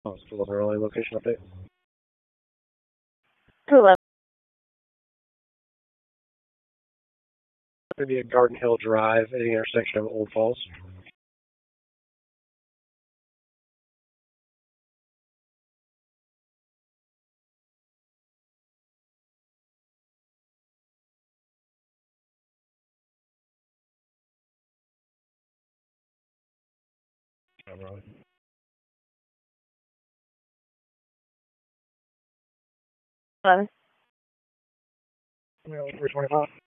Oh, still an early location update. 211. Going to be at Garden Hill Drive at the intersection of Old Falls. I'm wrong. 11. 325.